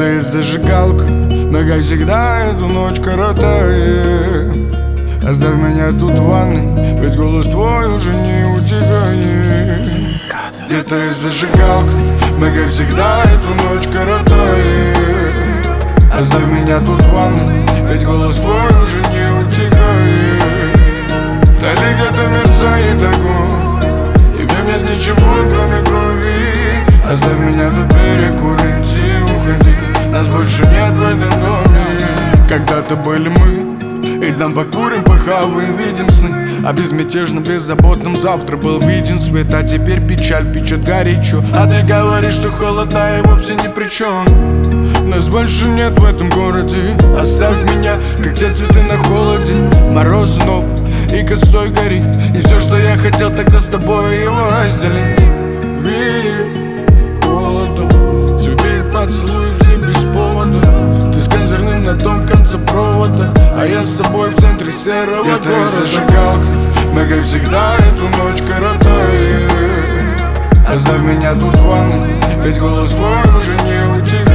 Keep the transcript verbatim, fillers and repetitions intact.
Где-то есть зажигалка, мы как всегда эту ночь коротаем. Оставь меня тут в ванной, ведь голос твой уже не утихает. Где-то есть зажигалка, мы как всегда эту ночь коротаем. Оставь меня тут в ванной, ведь голос твой уже не утихает. Вдали где-то мерцает огонь, и в нем нет ничего, кроме крови. Оставь меня тут перекурить и уходи, нас больше нет в этом доме. Когда-то были мы, и там покурим, похаваем, видим сны. А безмятежно, беззаботным завтра был виден свет. А теперь печаль печет горячо. А ты говоришь, что холода и вовсе ни при чем. Нас больше нет в этом городе. Оставь меня, как те цветы на холоде. Мороз снова и косой горит. И все, что я хотел тогда с тобой, его разделить. Веет холодом, цветы поцелуй все без повода. Ты с козырным на том конце провода, а я с собой в центре серого города. Где-то есть зажигалка, мы как всегда эту ночь коротаем. Оставь меня тут в ванной, ведь голос твой уже не утихает.